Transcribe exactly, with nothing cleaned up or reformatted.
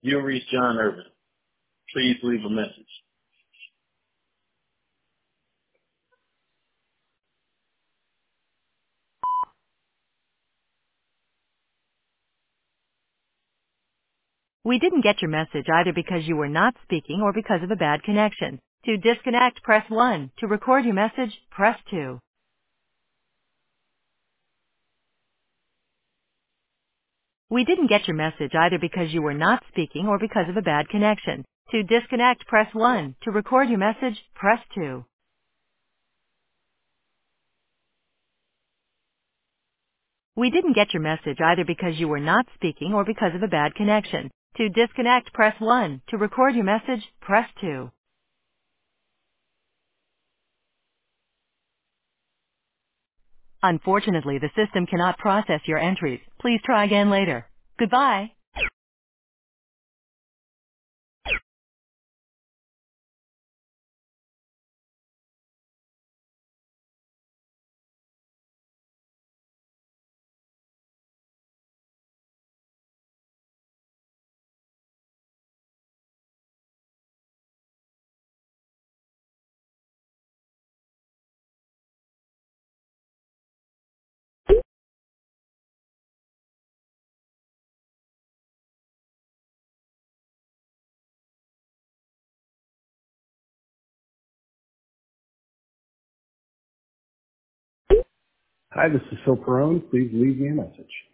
You have reached John Irvin. Please leave a message. We didn't get your message either because you were not speaking or because of a bad connection. To disconnect, press one. To record your message, press two. We didn't get your message either because you were not speaking or because of a bad connection. To disconnect, press one. To record your message, press two. We didn't get your message either because you were not speaking or because of a bad connection. To disconnect, press one. To record your message, press two. Unfortunately, the system cannot process your entries. Please try again later. Goodbye. Hi, this is Phil Perrone. Please leave me a message.